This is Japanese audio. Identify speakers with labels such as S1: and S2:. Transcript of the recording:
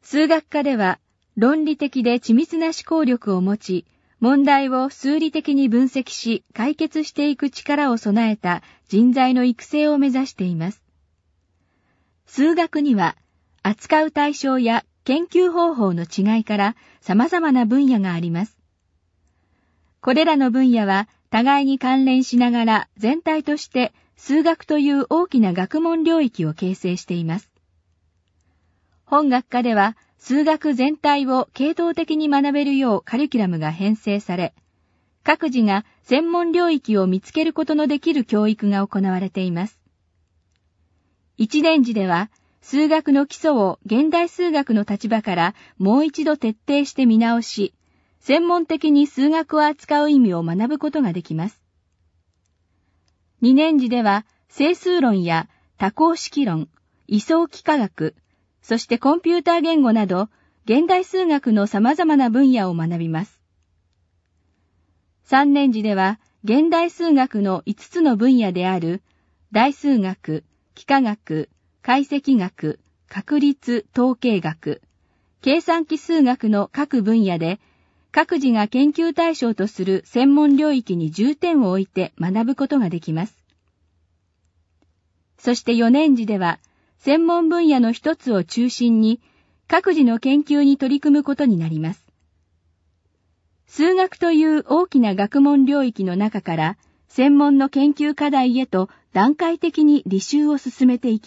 S1: 数学科では論理的で緻密な思考力を持ち、問題を数理的に分析し解決していく力を備えた人材の育成を目指しています。数学には扱う対象や研究方法の違いから様々な分野があります。これらの分野は互いに関連しながら全体として数学という大きな学問領域を形成しています。本学科では数学全体を系統的に学べるようカリキュラムが編成され、各自が専門領域を見つけることのできる教育が行われています。一年次では数学の基礎を現代数学の立場からもう一度徹底して見直し、専門的に数学を扱う意味を学ぶことができます。2年次では整数論や多項式論、位相幾何学、そしてコンピューター言語など現代数学の様々な分野を学びます。3年次では現代数学の5つの分野である代数学、幾何学、解析学、確率統計学、計算機数学の各分野で各自が研究対象とする専門領域に重点を置いて学ぶことができます。そして4年次では専門分野の一つを中心に各自の研究に取り組むことになります。数学という大きな学問領域の中から専門の研究課題へと段階的に履修を進めていきます。